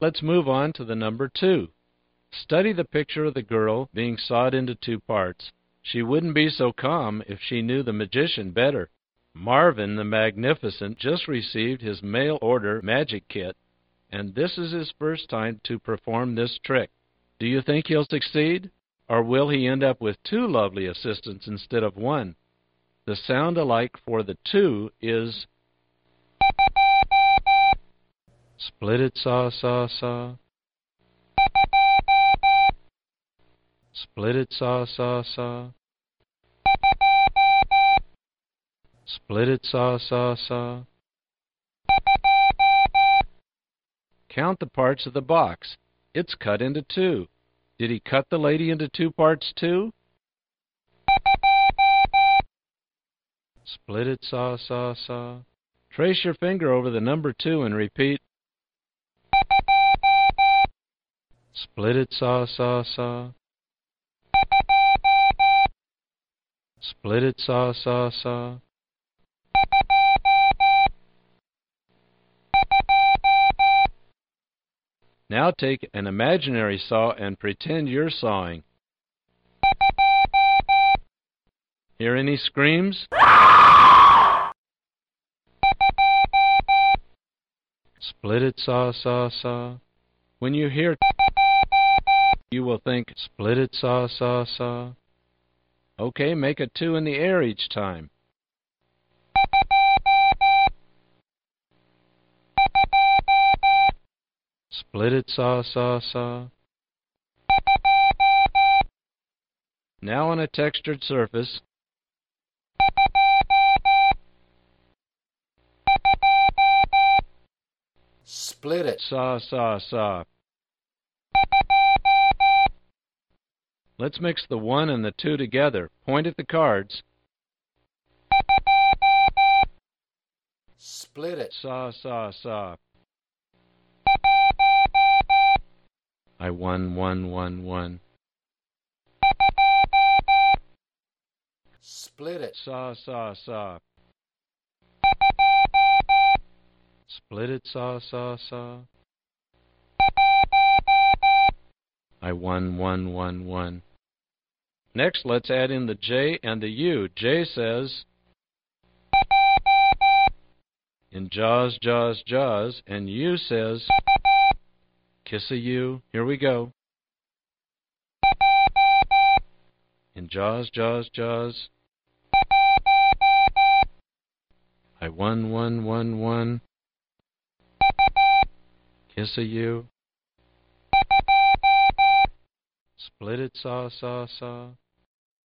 Let's move on to the number 2. Study the picture of the girl being sawed into 2 parts. She wouldn't be so calm if she knew the magician better. Marvin the Magnificent just received his mail-order magic kit, and this is his first time to perform this trick. Do you think he'll succeed? Or will he end up with 2 lovely assistants instead of 1? The sound alike for the 2 is split it, saw, saw, saw. Split it, saw, saw, saw. Split it, saw, saw, saw. Count the parts of the box. It's cut into 2. Did he cut the lady into 2 parts too? Split it, saw, saw, saw. Trace your finger over the number 2 and repeat. Split it, saw, saw, saw. Split it, saw, saw, saw. Now take an imaginary saw and pretend you're sawing. Hear any screams? Split it, saw, saw, saw. When you hear, you will think, split it, saw, saw, saw. Okay, make a 2 in the air each time. Split it, saw, saw, saw. Now on a textured surface, split it, saw, saw, saw. Let's mix the 1 and the 2 together. Point at the cards. Split it, Saw, saw, saw. I won, won, won, won. Split it, Saw, saw, saw. Split it, saw, saw, saw. I won, won, won, won. Next, let's add in the J and the U. J says, in Jaws, Jaws, Jaws, and U says, kiss a U. Here we go. In Jaws, Jaws, Jaws. I won, won, won, won. Kiss a U. Split it, saw, saw, saw.